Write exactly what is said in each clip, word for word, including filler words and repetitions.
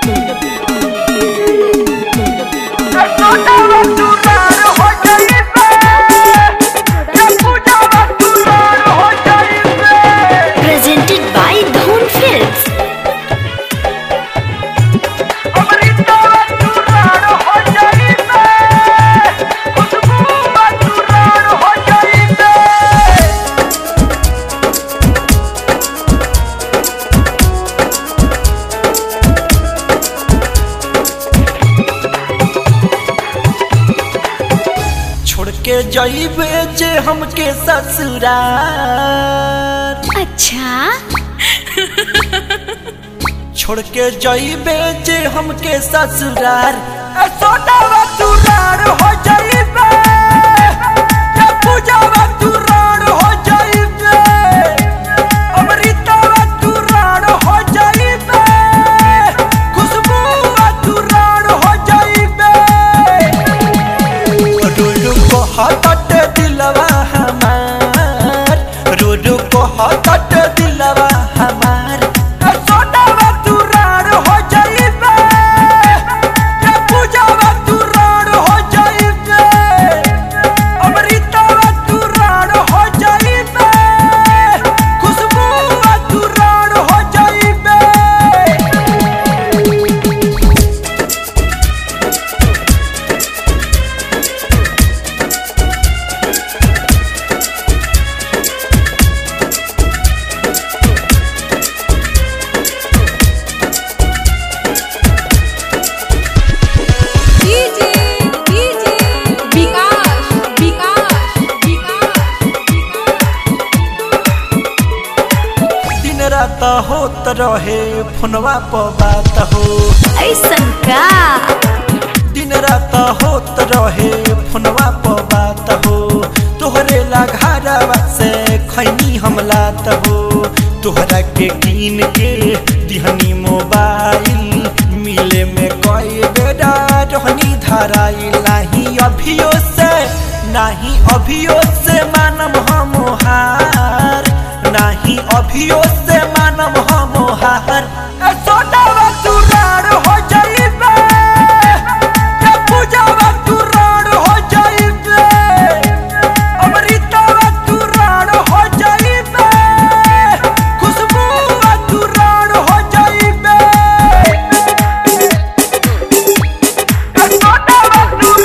के जाइबे जे हमके ससुराल। अच्छा छोड़ के जाइबे जे हमके ससुराल, सोनावा तुरार हो जाइबे, पूजावा तुरार हो जाइबे, अमृतवा तुरार हो जाइबे, खुशबुआ तुरार हो जाइबे। रोडू को हटट दिलवा हमार, रोडू को हटट दिलवा हमार, सोनावा तुरार हो जाइबे, पूजावा तुरार हो जाइबे, अमृतवा तुरार हो जाइबे, खुशबुआ तुरार हो जाइबे। रात होत रहे फोनवा पर बात हो, ऐसन का दिन रात होत रहे फोनवा पर बात हो, तोहरे घरवा से खैनी हमलात हो, तोहरा के कीन के दिहनी मोबाइल, मिले में कई बेरा रहनी धराई, नहीं अभियो से नहीं अभियो से मानम हम हार, नहीं अभियो से मानम हम हार, सोनावा तुरार हो जाइबे, पूजावा तुरार हो जाइबे, अमृतवा तुरार हो जाइबे, खुशबुआ तुरार हो जाइबे। सोनावा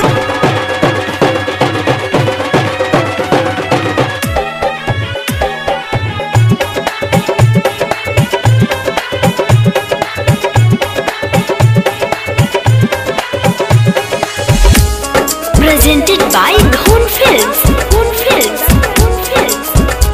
presented by Dhon Films. Dhon Films. Dhon Films.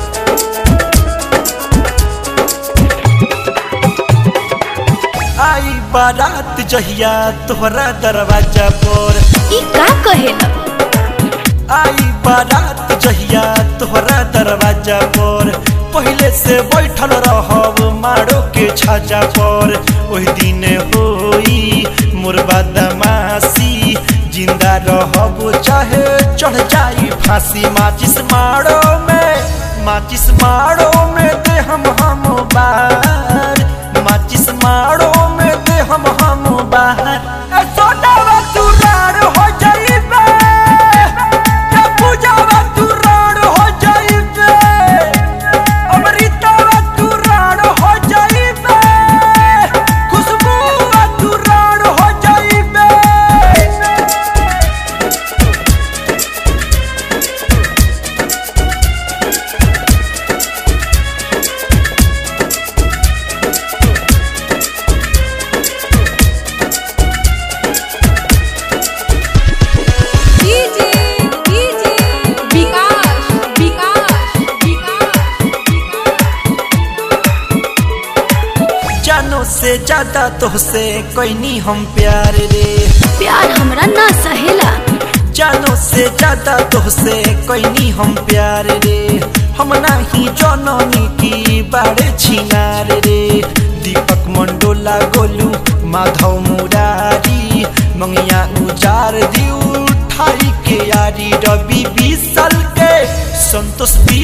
आई बारात जहिया तोहरा दरवाजा पर, ई का कहेला? आई बारात जहिया तोहरा दरवाजा पर, पहले से बैठल रहब मारो के छाजा पर, ओही दिन होई मोर बदमाशी, जिंदा रहब चाहे चढ़ जाई फांसी, माचिस मारो में माचिस मारो में दे हम हम बाहर, माचिस मारो में दे हम हम बाहर, सोनावा तुरार हो जाइबे, पूजावा तुरार हो जाइबे, अमृतवा तुरार हो जाइबे, खुशबुआ तुरार हो जाइबे। जानो से ज्यादा तोहसे कोई हम प्यार रे, प्यार हमरा ना सहेला, जानो से ज्यादा तोहसे कोई हम प्यार रे, हम नहीं जननी की बाड़े छिनार रे, दीपक मंडोला गोलू माधव मुरारी, मंगिया उजार दी उठाई के यारी, रवि बीसल के संतोष